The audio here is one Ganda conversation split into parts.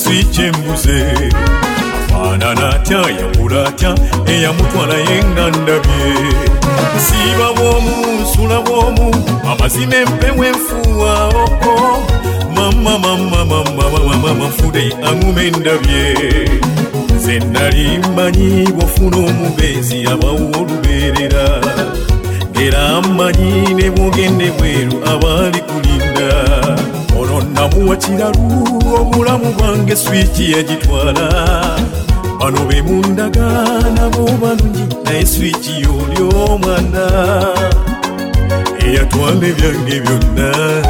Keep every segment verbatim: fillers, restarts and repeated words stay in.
switch embuze afaanana atya yabula atya eyamutwala yengandabye siba bwomu nsula bwomu amazima empewo enfuwa oko mama mama mama mama mfude angume ndabye nze nali mmanyi bw'ofuna omubeezi abawo olubeerera era mmanyi ne bwogende bweru abali kulinda ono namuwa kiralu obulamu bwange swiki yagitwala bano be mundagaana bo balungi naye swiki y'oli omwana eyatwala ebyange byonna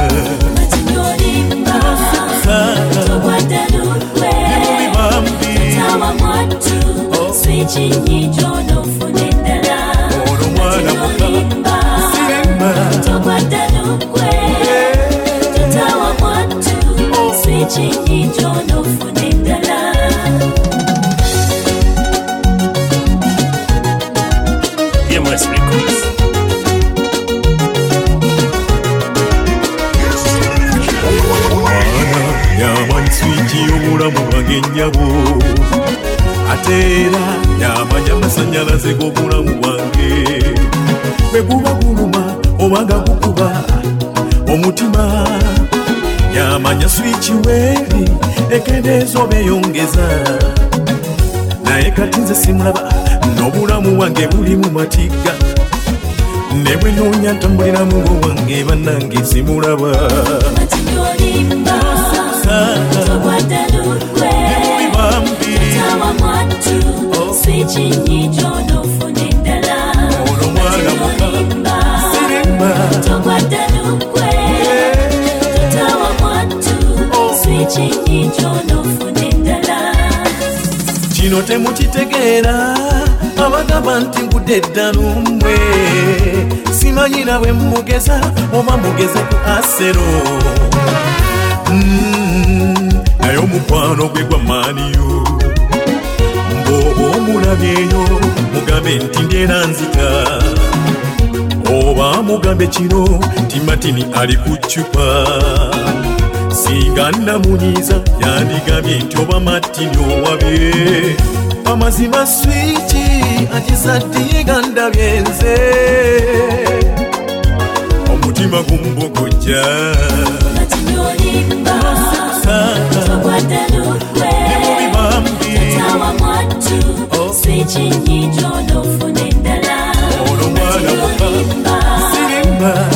ono mwana muka siremba Yemas Records. yamanyi swiki y'obulamu bwange nnyabo ate era yamanya amasanyalaze g'obulamu bwange bwe guba guluma obanga gukuba omutima yamanya swiki weeri ekendeeza obeeyongeza naye kati nze simulaba n'obulamu bwange buli mu matigga ne bwe noonya ntambuliramu bwange bannange simulaba ono mwana muka siremba kino temukitegeera abagamba nti ngudde ddala mmwe simanyira bwe mugeza oba mugeze ku asero naye omukwano gwe gwa maaniyo mbw'oba omulabyeyo mugambe nti ndyera nzita oba mugambe kino nti matini ali ku ccupa singa namunyiiza yandigambye nti oba matini owabye amazima swiki akizaddiye gandabye nze omutima gumbogojja ono mwana muka siremba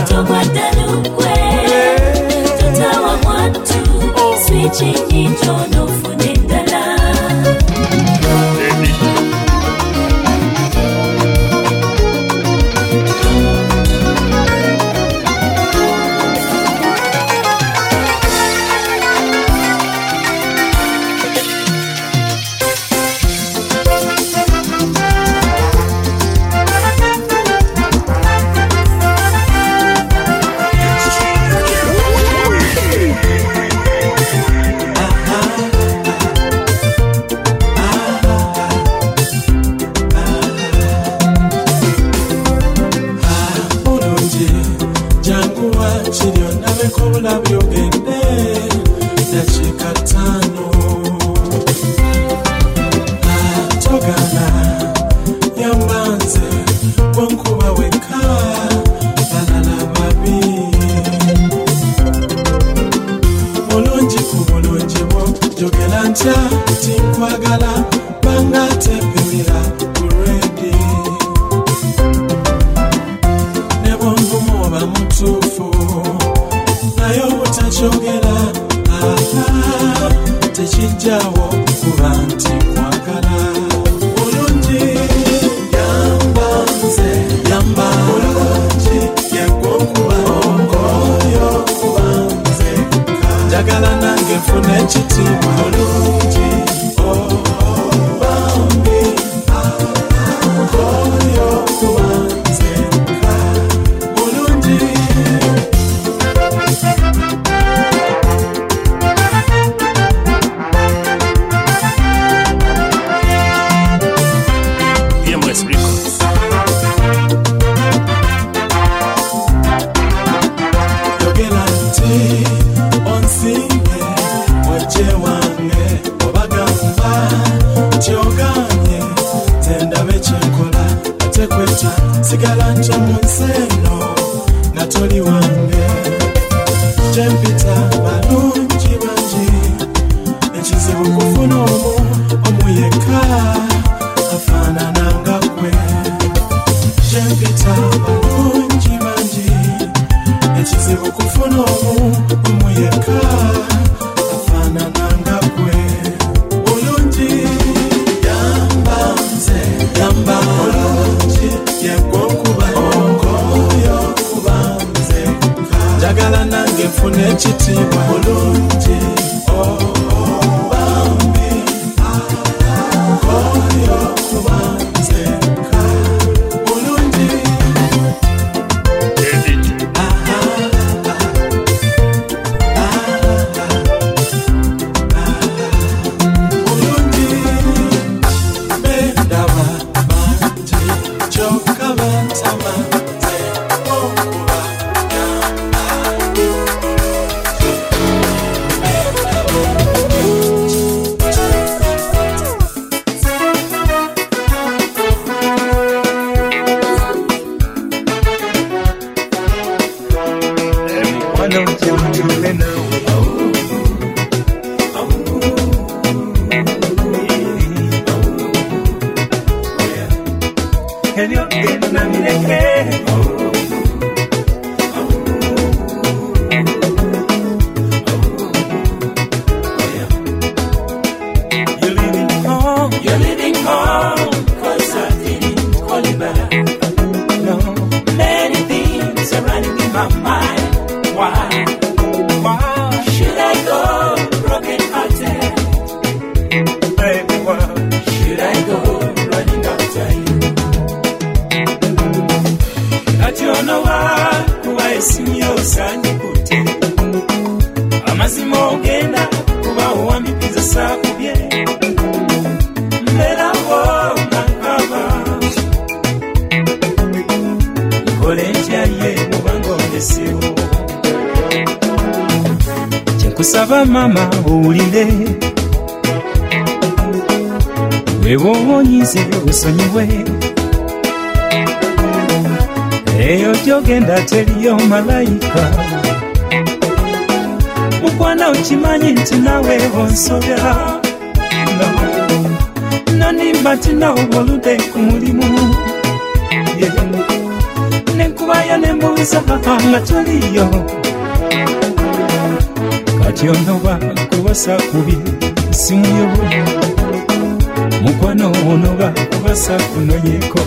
nkola ate kweta sigala nja mu nseno nga toli wange gyempita balungi bangi ekizibu kufuna omu omuyeka afaanana nga gwe gyempita balungi bangi ekizibu kufuna omu omuyeka afaanana nga gwe bulungi yamba nze yamba bulungi yegwokuba ongoyo kuba nze njagala nange nfuna ekitiibwa bulungi bambi ongoyo kuba nze bulungi kusaba mama owulire wewonyize usonyiwe eyo gyogenda teriyo malayika mukwana okimanyi nti nawe onsobya nanimba nti nawe oludde ku mulimu nenkubayo nembuuza nga toliyo kati onoba kubasa kubi simuyo mukwano onoba kubasa kunonyeko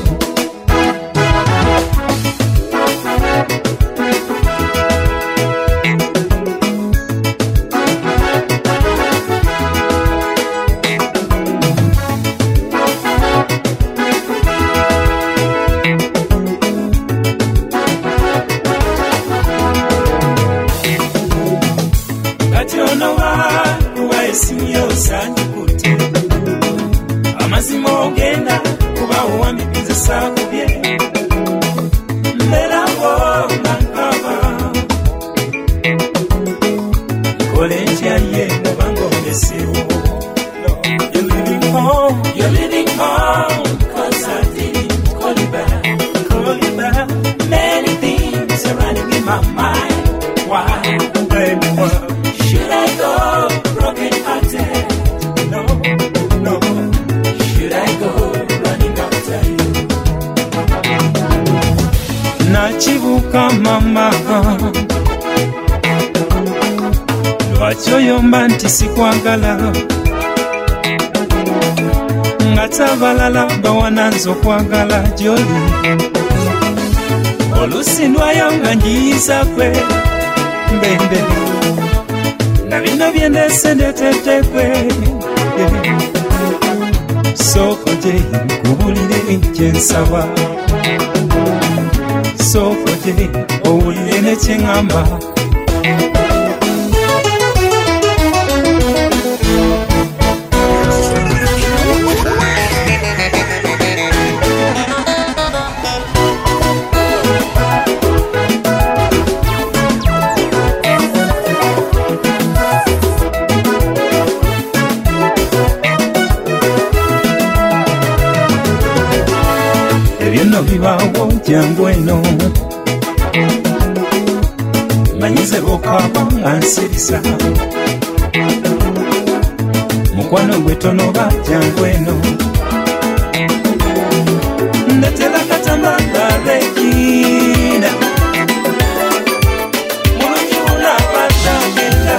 lwakyoyomba nti sikwagala nga tabalala bawananza okwagala gyoli olusi ndwayo nga njiyiza kwe mbembe na bino byendese ndetetekwe soko gye nkubulire kyensaba soko gye owulire nekyeŋŋamba ebyenno bibaawo jangu eno manyize bokaaba nga nsirisa mukwano gwe tonoba jangu eno ndetera katambala lekina mulungi unapatagenda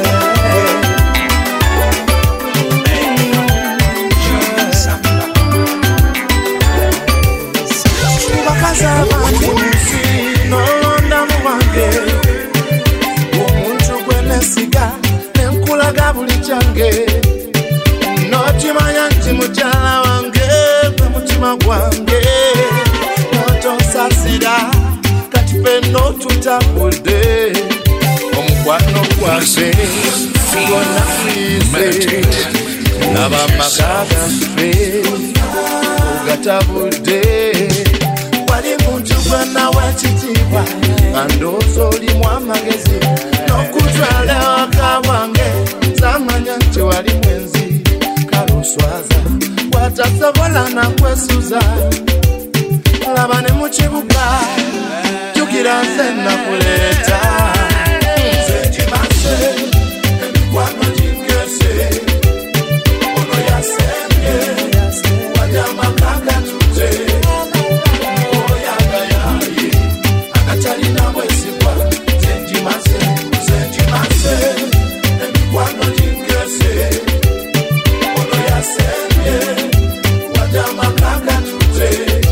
bakazi abandi munsi nolondamu wange omuntu gwe nesiga nenkulaga buli kyange notimanya nti mukyala wange gwe mutima gwange notonsasira kati fenno tutabudde omukwano gwange gonna kwize n'abamaka gaffe ogatabudde wali muntu gwe nawe ekitiibwa andooza olimu amagezi n'okutwala ewaka wange zamanya nti wali mwenzi kaloswaza watasobola nakwesuza laba ne mu kibuga jjukira nze nakuleeta nze kimase emikwano gingese ono yasembye wali amaka gatute oyagayaye akatalina bwesigwa nze ngimase nze ngimase emikwano gingese ono yasembye wali amaka gatute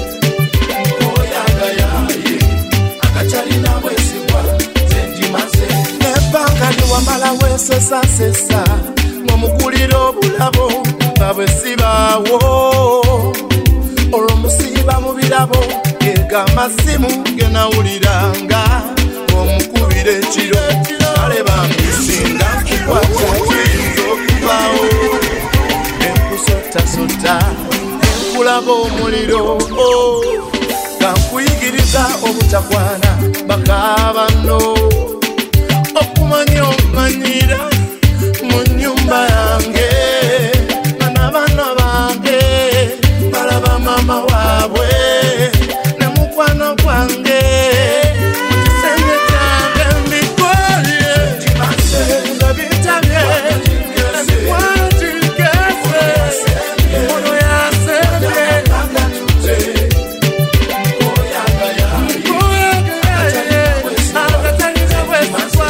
oyagayaye akatalina bwesigwa nze ngimase nebbanga liwamala wesesasesa ng'omugulira obulabo nga bwe sibaawo olw'omusiiba mu birabo gega amasimu genawuliranga omukubira ekiro kale bambisinga nkukwata kiyinza okubaawo enkusotasota enkulaba omuliro nga nkuyigiriza obutakwana bakabanno okumanya omanyira mu nnyumba yange nga n'abaana bange balaba mama waabwe ne mukwano gwange mu kisenge kyange mbikoye nga bitabye emikwano gingese ono yasembye akatalina bwesigwa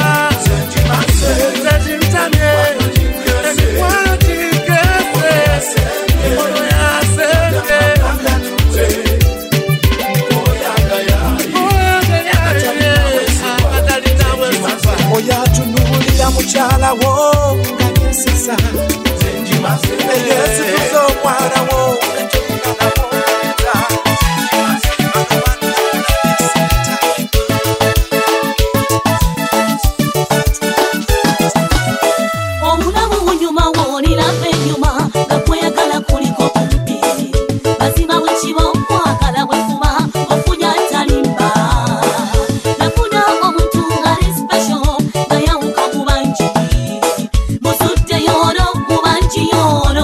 oyatunulira mukyala wo nga nyesisa eyesituza omwana wo omulamu munyuma woolirava ennyuma nga kweyagala kuliko kumpi bazima bwe kiba okwagala bwefuba ofunya atalimba nafuna omuntu ali special nga yawuka ku bangi musudde yono ku bangi yono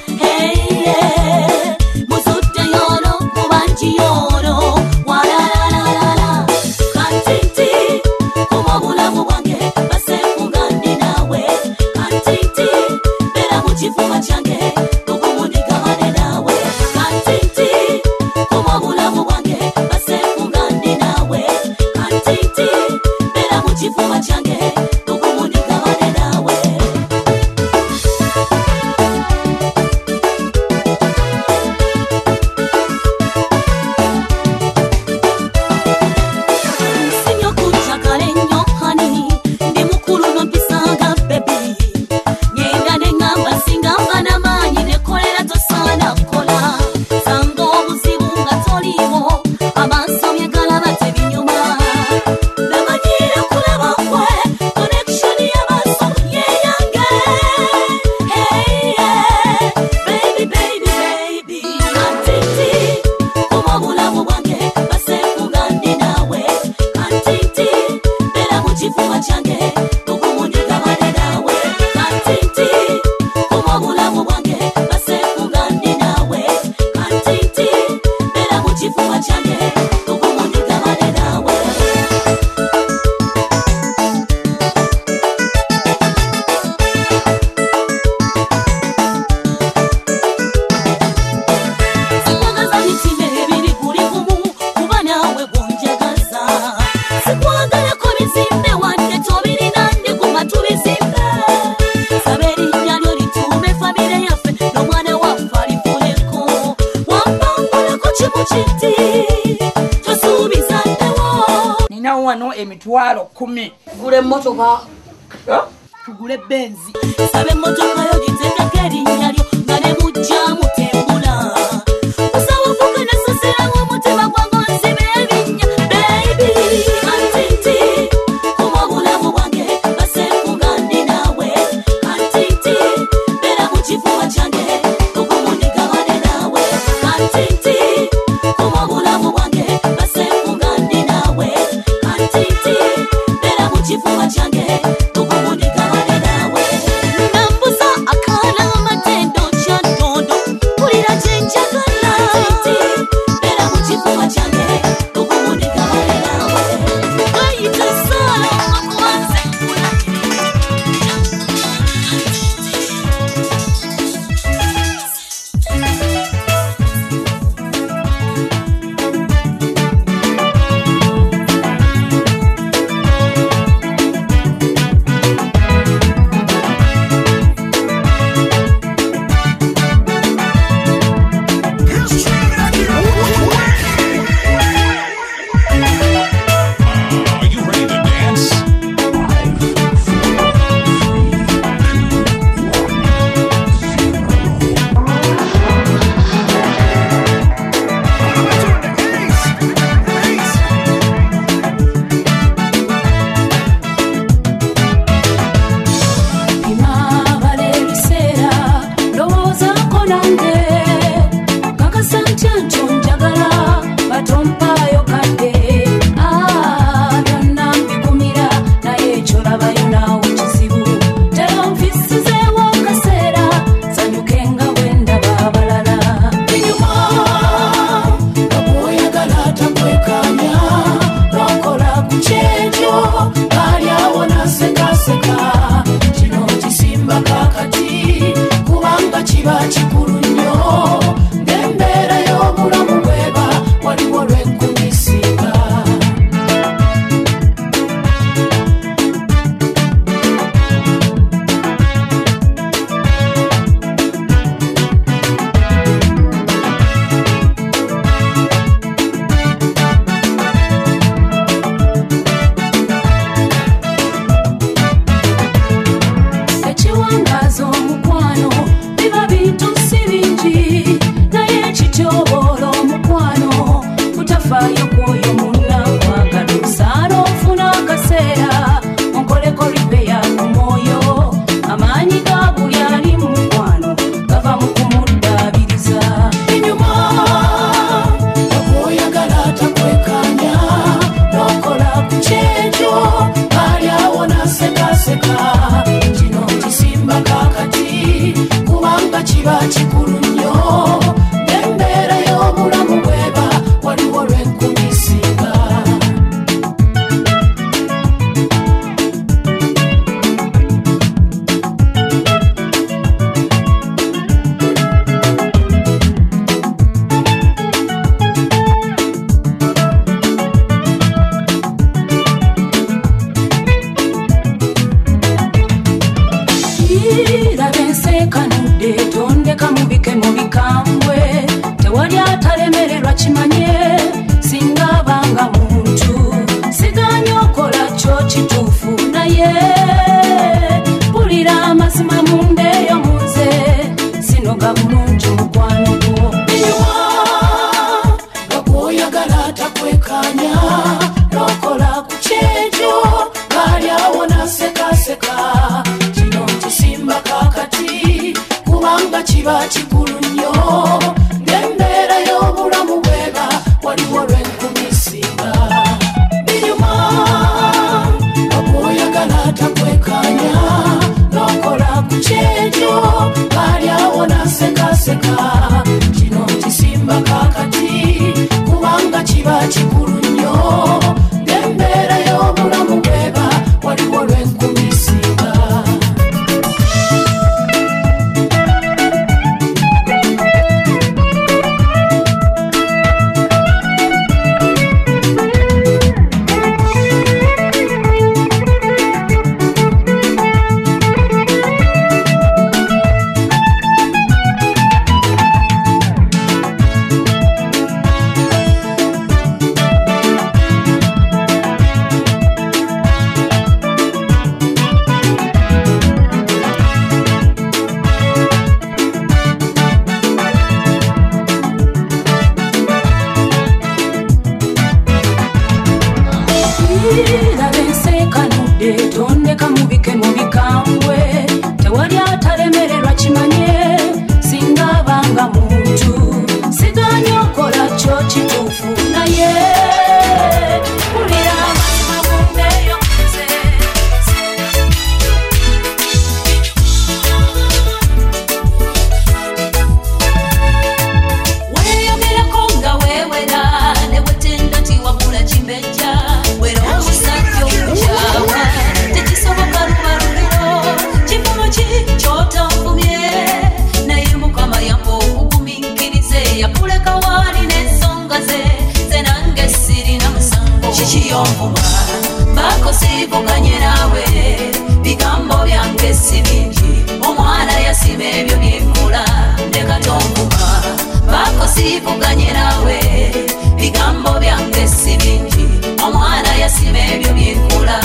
musudde yono ku bangi yono walalalala kantiti kuma obulamu bwange basefuga ndi naawe kantiti bera mu kifuba kyange okumudigabane naawe kantiti kuma obulamu bwange basefuga ndi naawe kantiti bera mu kifuba kyange okumudigabane naawe chifuba change okumundi gabane nawe sikwagaza mitima ebiri kuli kumu kuba nawe bwonjagaza sikwagala ko bizimbe wadde tobirina ndi kumatu bizimbe sabe erinnya lyo lituume famire yaffe n'omwana waffe alifuneko wampangulako kimu kiti tosuubiza nnewo ninawo wano emitwalo kumi gula emmotoka tugule benzi sabe emmotoka yo gitegeko erinnya lyo nga ne mujja mutembula osawafuka nasoseramu omutima gwange onziba ebinnya bebi antiti kuma obulamu bwange basefunga ndi naawe antiti beera mu kifuba kyange okumundi gabane naawe antiti kuma obulamu bwange basefunga ndi naawe antiti beera mu kifuba kyange okumundi gabane naawe nambuza akaala amatendo kyantondo kulira kyenjagala antiti beera mu kifuba kyange okumundi gabane naawe wayita saala okubanze Are you ready to dance? Imabala ebiseera ndowoozaako nange kakasa ntya nti onjagala batompaayo kadde Ah, byonna mbikumira naye ekyo labayo naawe kizibu tera onfisizeewo akaseera sanyuke nga bwe ndaba abalala enyuma nga bw'oyagala takwekanya n'okola ku kyekyo baali awo nasekaseka kino kisimba kakati kubanga kiba kikulu nnyo ng'embeera y'obulamu bweba waliwo lwenkumisiga ekiwangaaza omukwano biba bintu si bingi naye kityoboola omukwano kutafaayo kwoyo munna kwagala osaana ofuna akaseera onkoleko ripeya ku mwoyo amaanyi ga buli ali mu mukwano gava mu kumuddaabiriza enyuma nga bw'oyagala takwekanya n'okola ku kyekyo baali awo nasekaseka kino kisimba kakati kubanga kiba kikulu nnyo ng'embeera y'obulamu bweba waliwo lwenkumisiga iraba enseekanudde tondeka mubike mu bikambwe tewali atalemererwa kimanye singa abanga muntu siganya okola kyo kituufu naye pulira amazima mundeeyo munze sinoga bulungi mukwano gwo enyuma nga bw'oyagala takwekanya n'okola ku kyekyo baali awo nasekaseka kino kisimba kakati kubanga kiba kikulu nnyo ng'embeera y'obulamu bweba waliwo lwenkumisiga binyuma nga bw'oyagala takwekanya n'okola ku kyekyo baali awo nasekaseka kino kisimba kakati kubanga chichombeja wera omusajja okukyawa tekisoboka lubaluliro kivumo ki kyotanvumye naye mukama yampa okugumiikirize yakuleka waali n'ensonga ze ze nange sirina musango kikiyonvuma baako siivuganye naawe bigambo byange si bingi omwana yasima ebyo byenkola ndeka tonvuma baako siivuganye naawe bigambo byange si bingi omwana yasima ebyo byenkola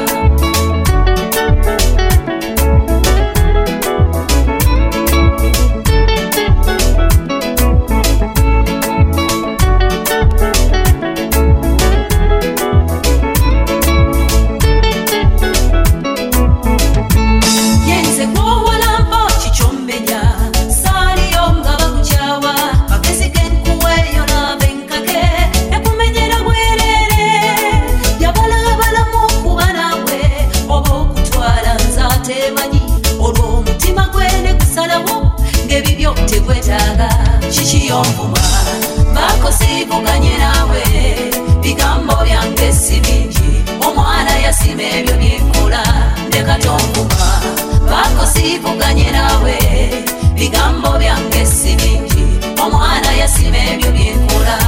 kikiyonvuma baako siivuganye naawe bigambo byange si bingi omwana yasima ebyo byenkola ndeka tonvuma baako siivuganye naawe bigambo byange si bingi omwana yasima ebyo byenkola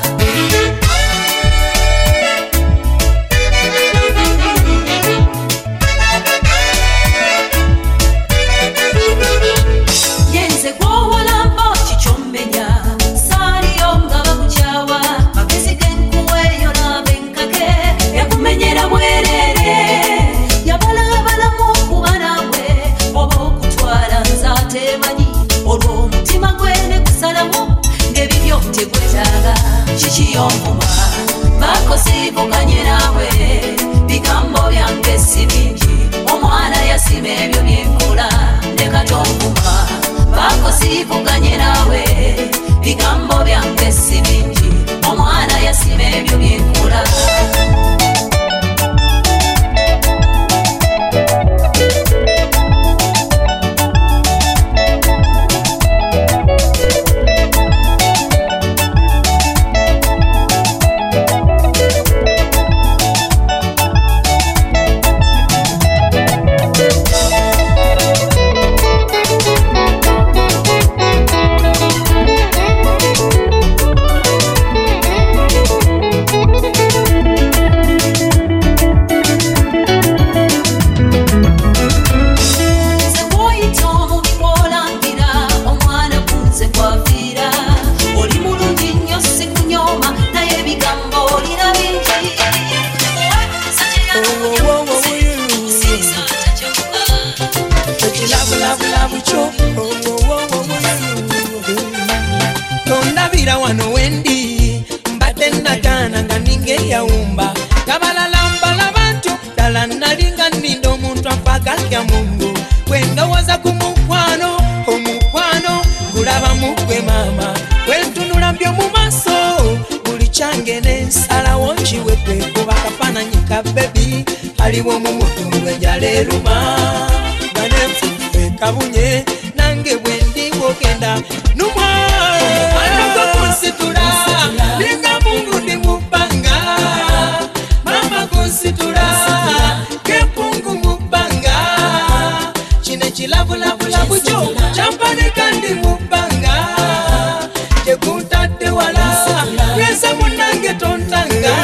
kikiyonvuma baako siivuganye naawe bigambo byange si bingi omwana yasima ebyo byenkola ndeka tonvuma baako siivuganye naawe bigambo byange si bingi omwana yasima ebyo byenkola tondabira wano wendi mbadde nagaana nga ninge yawumba gabalalambala bantu ddala nalinga nninda omuntu afagalya mungu bwendowoza ku mukwano omukwano gulaba mugwe maama bwentunula mbyo mu maaso buli kyange nensalawo nkiwedde kuba kafaananyi ka bebi aliwo mu mutu gwenjala eruma nga nenfufe kabunye nange bwendi bwogenda numwa omwana gwe kunsitula linga mungu ndi mubbanga mama kunsitula kempungu mubbanga kino ekilavulabulabu kyo kyampanika ndi mubbanga kyekuntadde wala lweza munange tontanga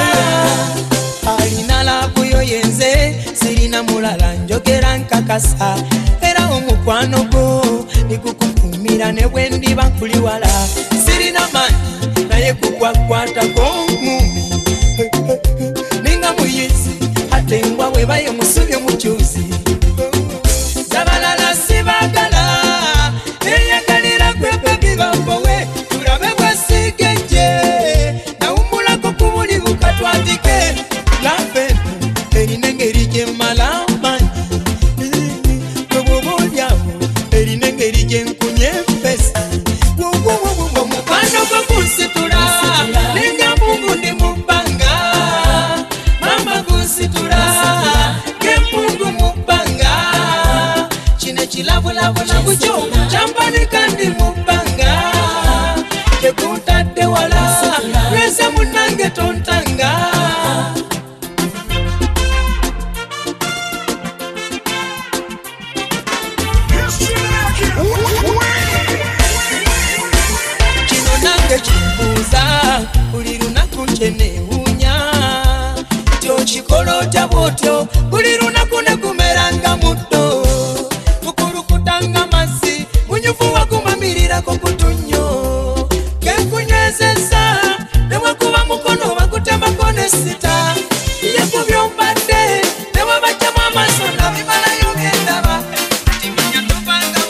alina labuyo yenze sirina mulala njogera nkakasa era omukwano gwo nigukukumira ne bwendiba nkuliwala sirina manyi naye kukwakwatako mumi ninga muyizi ate mbwa bwebaye musubi omukyuzi zabalala sibagala eyagalira gwebebi bambowe tulabe bwesigeje nawumulako kubuli bukatwatike lafenu erina engeri gyemmala manyi bwebwobaolyawo erina engeri gyenkunye empesa omukwano gwe kunsitula ninga mungu ndi mubbanga mama kunsitula kempungu mubbanga kino ekilavulabulabu kyo kyampanika ndi mubbanga kyekuntadde wala lweza munange tontanga bwotyo buli lunaku ne gumeranga muddo mukulukutanga mazzi munyuvu wagumamirirako kutunyo kenkunywezeza newekuba mukono bakutemako ne sita yekubyobadde newebajjamu amaaso nabimalayo byendaba timanya tobanga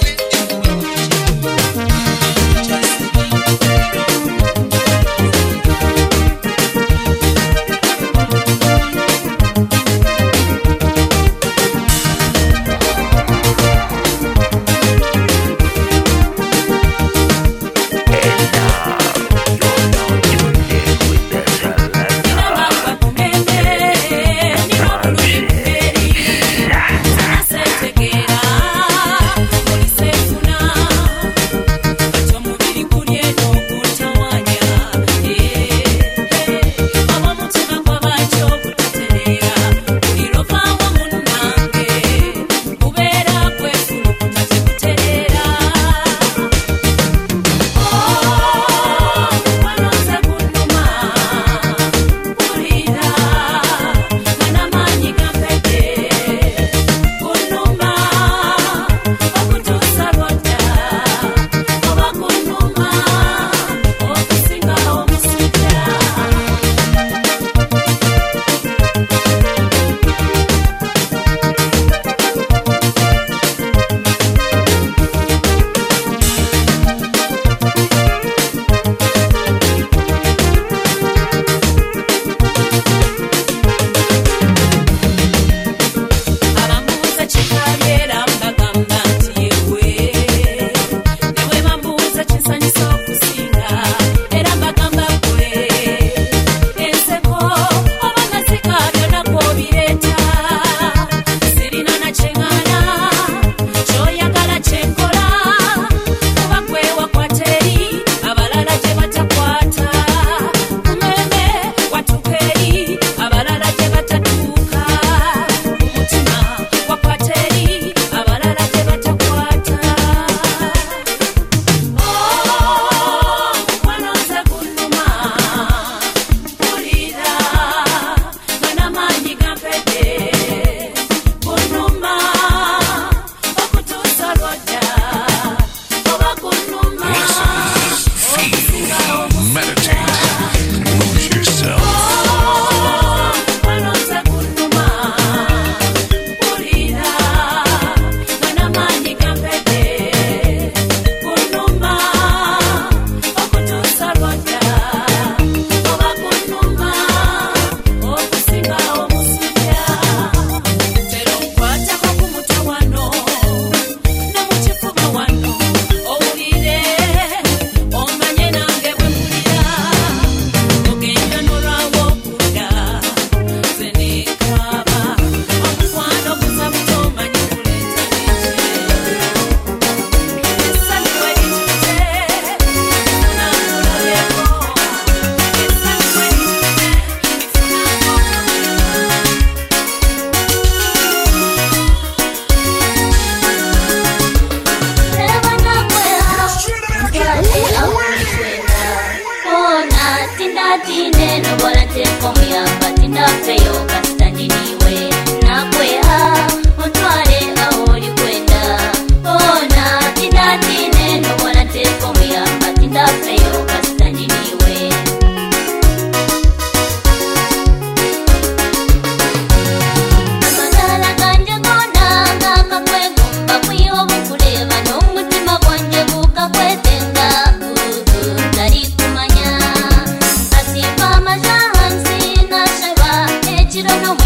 you don't know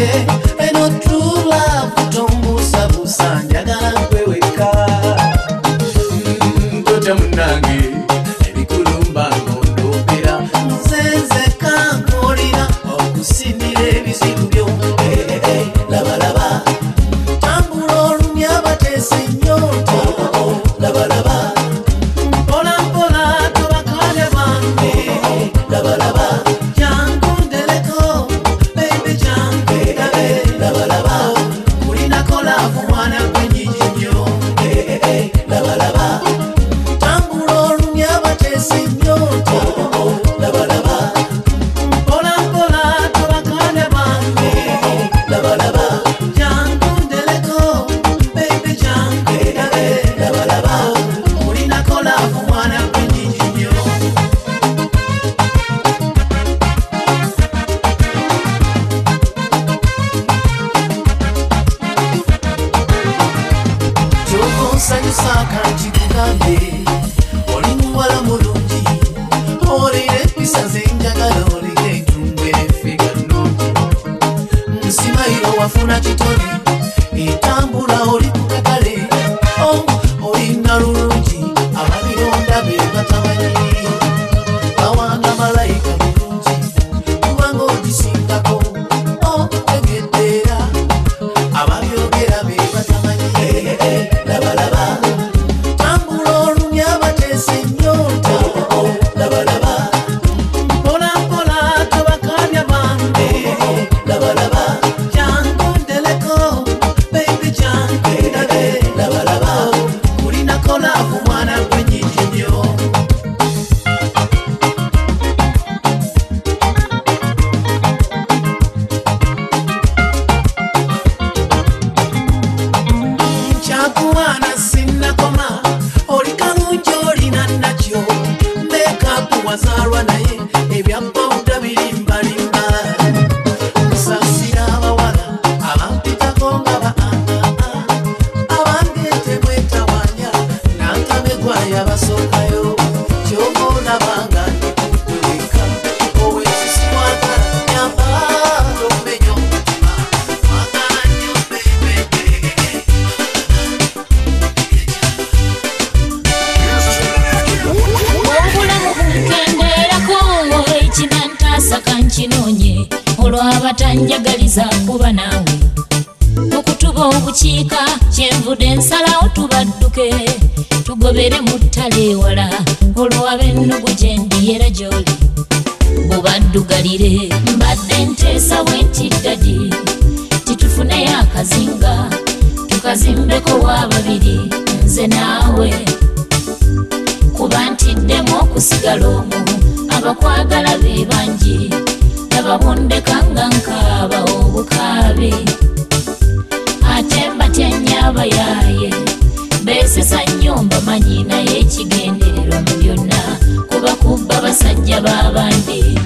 eno true love kutombusa busa njagala kweweka mtoto munange ebikulumba ngondopera nzenze kankolira okusinira ebizibu byo laba laba tambula olumya bateese nnyota laba laba mpola mpola tobakale bange laba laba jangu ndeleko baby jangu laba laba kulinako laavu mwana gwenyinyi nnyo laba laba tambula olumya bateese nnyota laba laba mpola mpola tobakale bange laba laba jangu ndeleko baby jangu laba laba kulinako laavu mwana gwenyinyi nnyo kyokonsanyusaka nkikugambe oli muwala mulungi olire ekwisaze njagala olire entumbe efiga nnungi nsimayiro wafuna kitone etambula oli ku katale o olina lulungi ababironda be batamanyi bawanga malayika mulungi kubanga ogisingako otegeddeera ababyogera be batamanyi laba laba tambula olumya bateese nnyota laba laba mpola mpola tobakanya bange laba laba jangu ndeleko baby jangu laba laba kulinako laavu mwana gwenyinyi nnyo kyakuwaana sinnakoma oli kalungi olina nakyo mekapu wazaalwa naye ebyapawuda birimbalimba nsasira abawala abampitako nga ba abange temwetawanya nantamegwa yabasookayo kyova olabanga ndikukweweka owekisiwagala nyamba omenyo omutima mwagala nnyo bebeke obulamu bunkendeerako ekinantaasa kankinoonye olw'abatanjagaliza kuba naawe okutuba obukiika kyenvudde nsalawo tubadduke tugobere mu ttale ewala olw'abennugu gye ndiyera gy'oli bubaddugalire mbadde nteesa bwenti ddadi titufuneyo akazinga tukazimbeko w'ababiri nze naawe kuba ntiddemu okusigala omu abakwagala be bangi nababondekanga nkaaba obukaabi ate mbatyanya abayaaye beesesa nnyo mbamanyi naye ekigendererwa mu byonna kuba kubba basajja b'abandi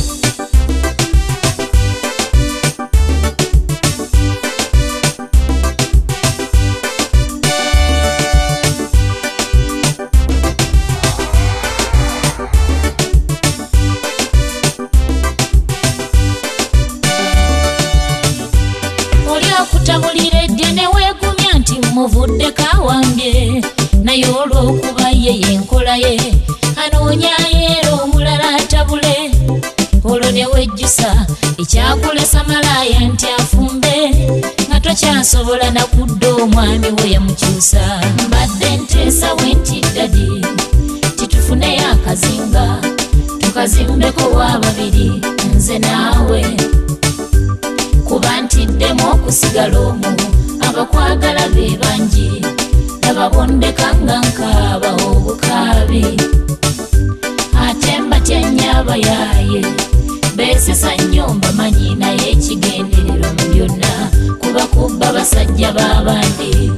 okutabulira eddya ne weegumya nti muvudde kawambye naye olw'okuba ye yenkola ye anoonyayo era omulala atabule olwo ne wejjusa ekyakulesa malaaya nti afumbe nga tokyasobola nakudda omwami we yamukyusa mbadde nteesa bwenti ddadi titufuneyo akazinga tukazimbeko w'ababiri nze naawe kuba ntiddemu okusigala omu abakwagala be bangi nababondekanga nkaaba obukaabi ate mbatyanya abayaaye beesesa nnyo mbamanyi naye ekigendererwa mu byonna kuba kubba basajja b'abandi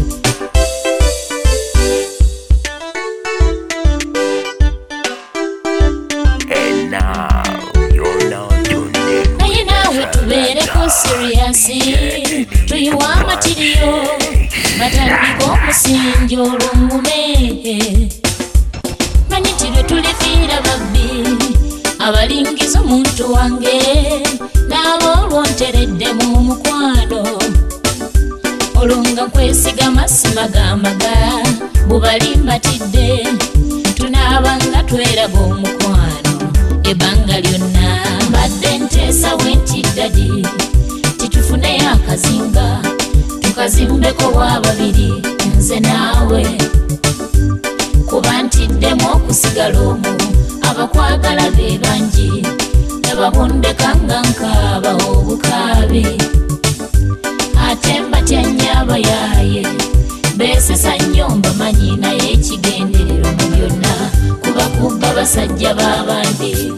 naye naawe tubeereko siriyasi tuyiwa amatiriyo batandika omusingi olw'omume manyi ti lwe tulifiira babbi abalingiza omuntu wange n'abo olwontereddemu amagamaga bubalimbatidde tunaabanga tweraga omukwano ebbanga lyonna mbadde nteesa wentiddadi titufuneyo akazinga tukazimbeko wababiri nze naawe kuba ntiddemu okusigala omu abakwagala be bangi nababundekanga nkaaba obukaabi ate mbatya nnyo abayaaye beesesa nnyo mbamanyi naye ekigenderero mu byonna kuba kubba basajja b'abandi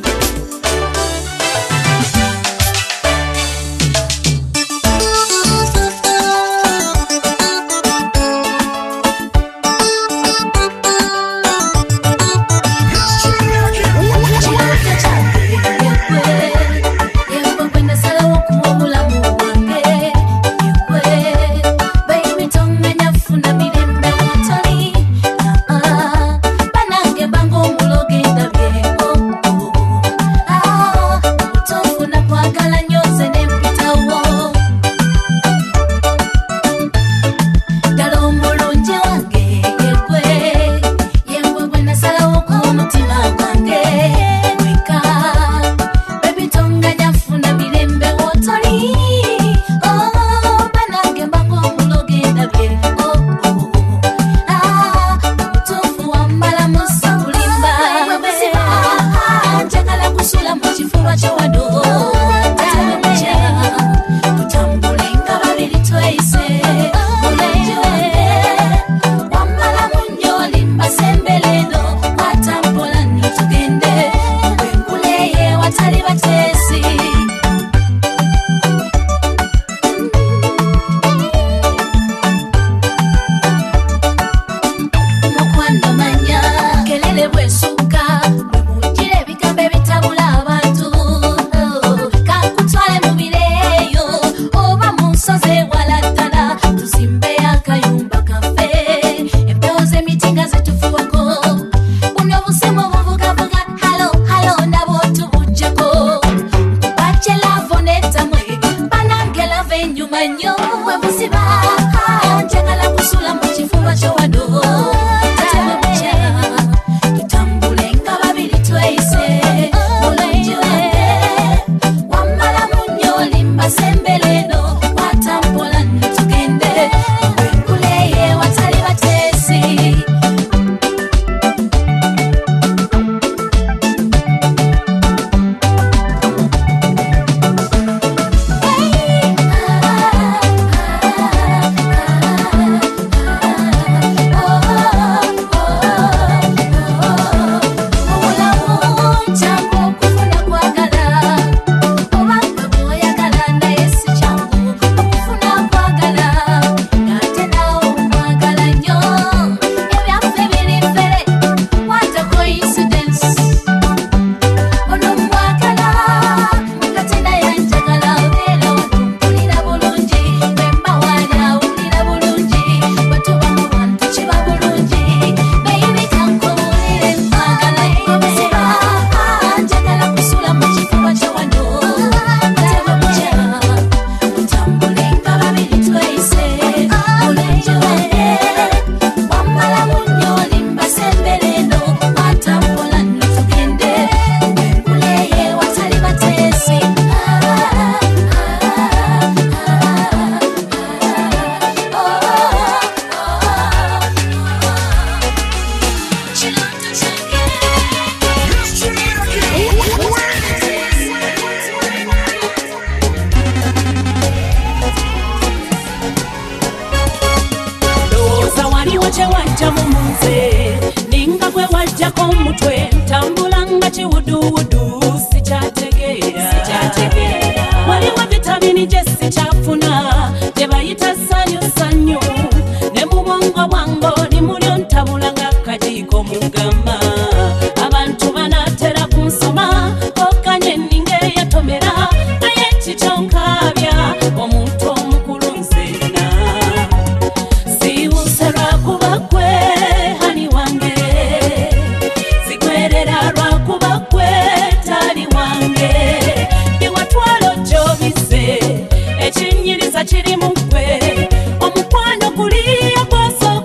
Ekinyiriza kiri mu ggwe omukwano guliya gwaso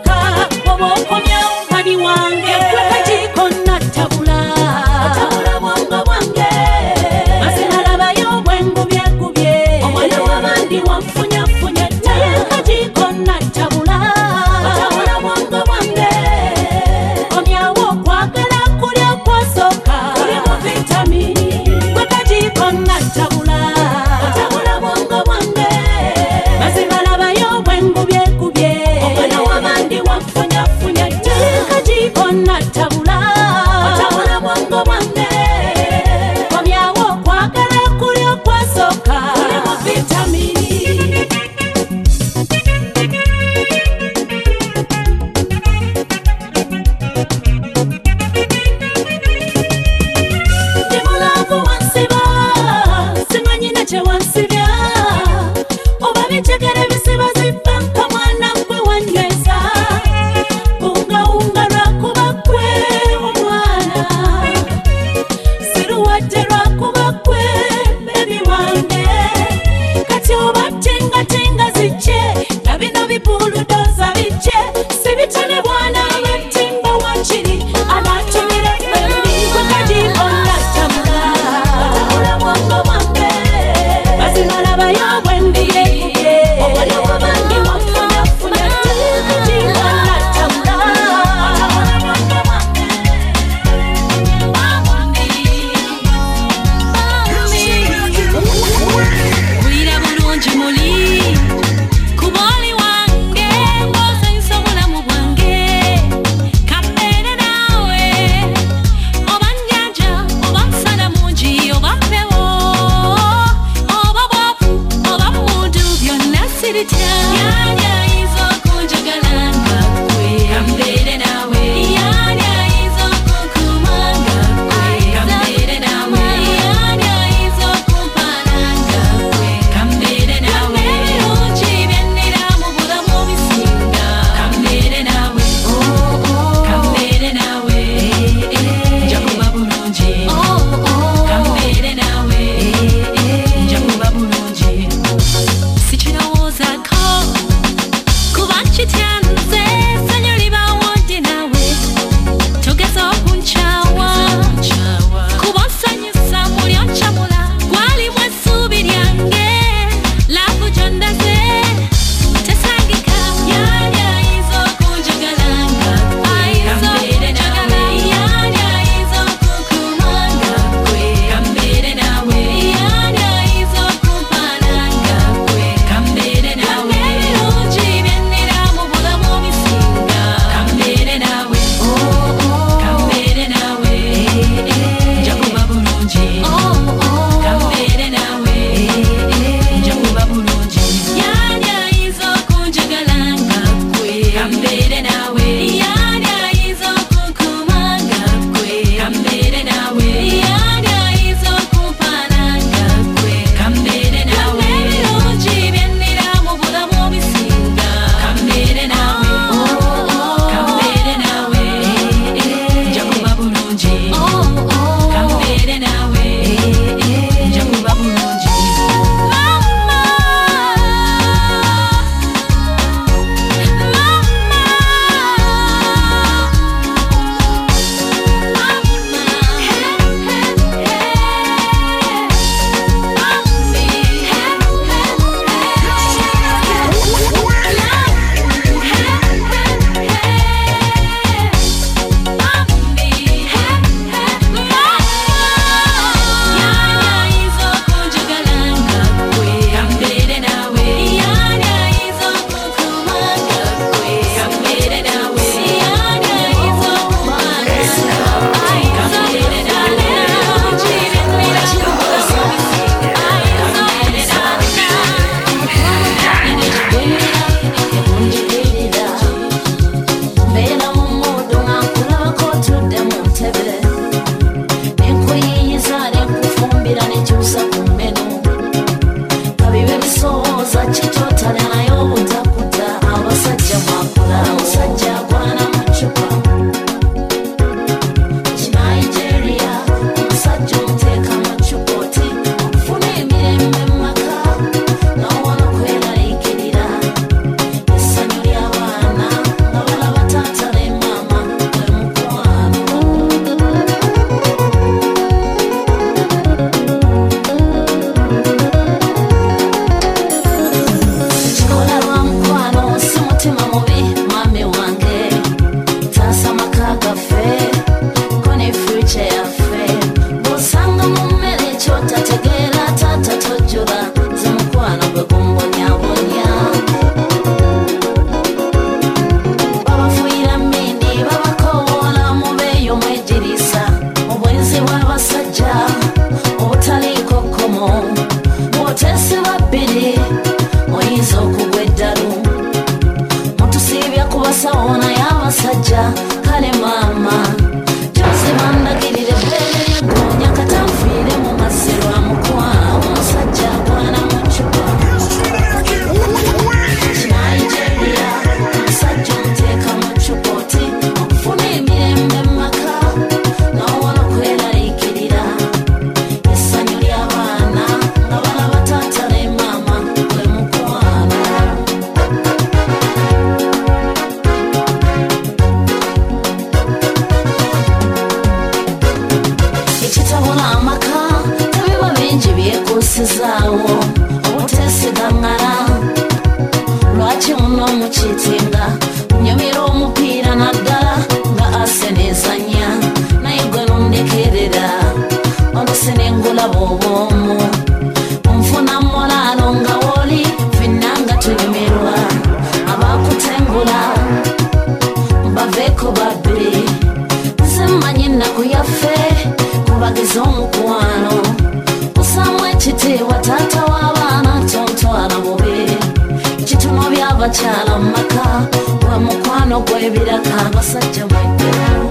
abakyala maka wa mukwano gw'ebiraka abasajja mweddewo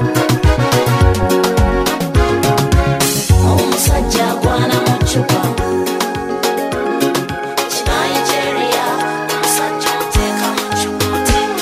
omusajja agwana mu ccupa Nigeria omusajja oteeka mu ccupa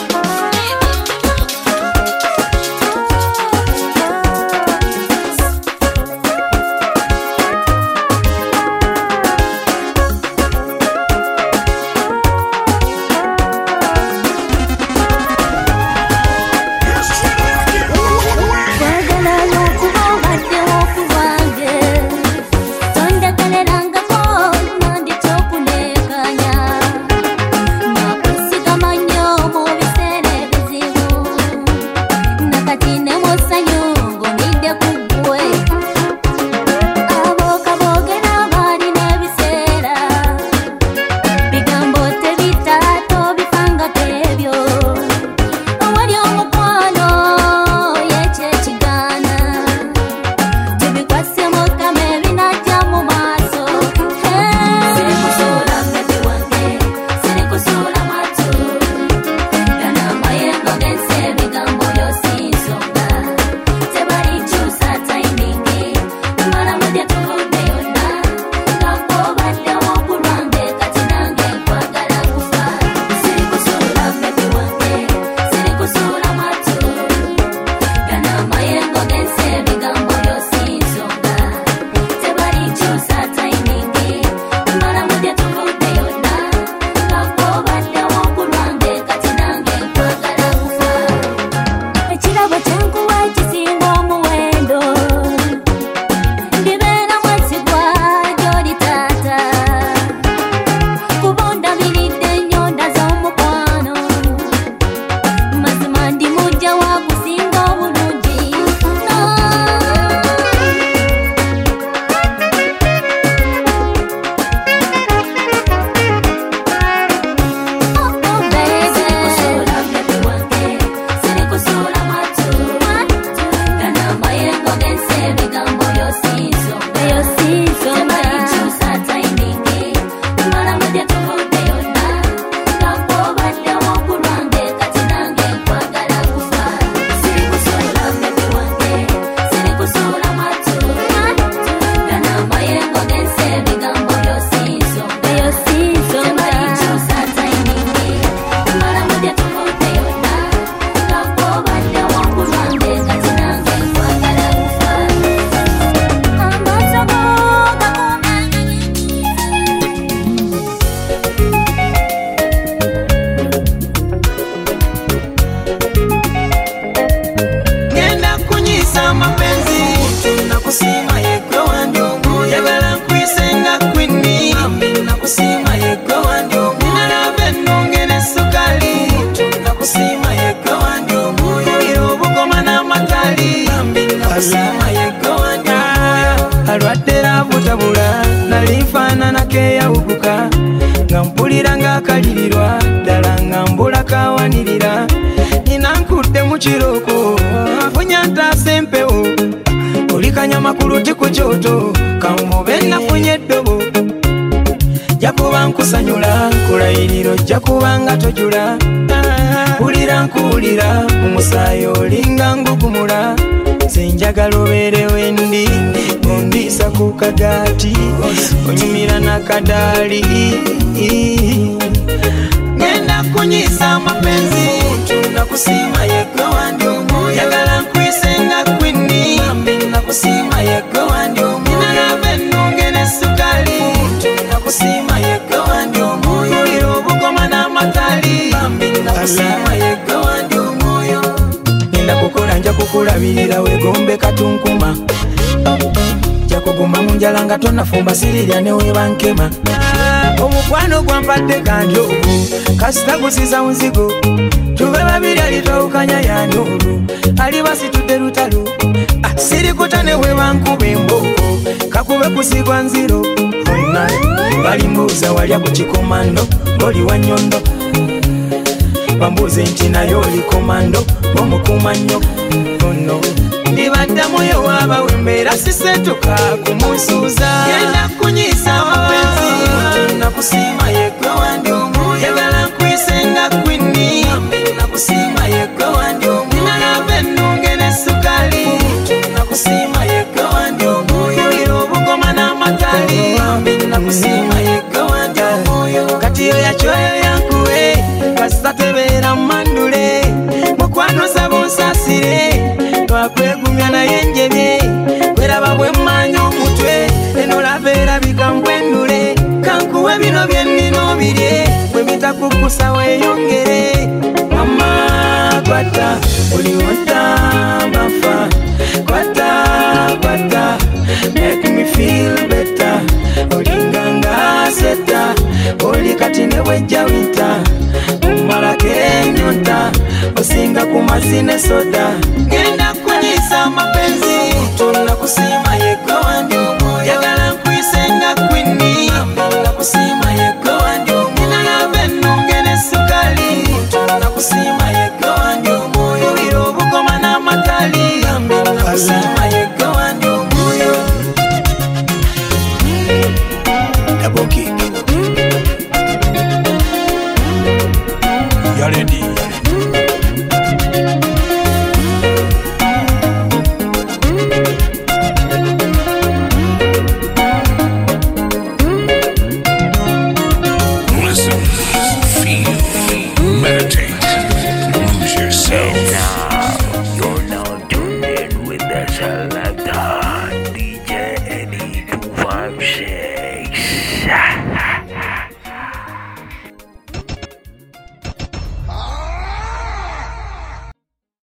alwadera butabula nalifana nakeya ubuka ngampulira ngakalirirwa ddala ngambula kawanirira ninankudde mu kiroko funya ntaasa empewo olikanya makulu ti ku kyoto kamube nafunye eddobo jakuba nkusanyula kulayiriro jakubanga tojula ulira nkuwulira mu musaayi olinga ngugumula sinjagala obeerewo endi ondisa ku kagaati onyumira nakadaali ngenda kunyisa amapenzi nakusima yegwe wandi omu yagala nkwisenga kwini nakusima yegwe wandi omu nalaba ennunge n'essukaali nakusima yegwe wandi omu yulira obugoma n'amatali nakusima yegwe wandi omwoyo nenda kukola nja kukulabirira wegombe katunkuma jakuguma munjala nga tonafumba sirirya newebankema omukwano gwampadde kanjovu kasita gusiza muzigo tube babiri alitawukanya yanulu alibasitudde lutalo sirikuta newebankuba emboko kakube kusigwa nziro onna balimbuuza walya ku kikomando ng'oli wa nnyondo bambuuze nti naye oli komando ng'omukuma nnyo ono ndibaddamu yo waabawe mbeera sisetuka kumusuuza yenda kunyiisa amapenzi nakusima yegwe wandi omu yagala nkwise eyo yakyoyo yankuwe kasita tebeera mandule mukwano saba onsasire twakwegumya naye njebye kweraba bwe mmanya omutwe eno labeera bikampwendule kankuwe bino byennino birye bwe bitakukusa weeyongere mama kwata oliwota mafa kwata kwata make me feel better olinganga seta oli kati ne wejja winta umala kenyota osinga ku mazine soda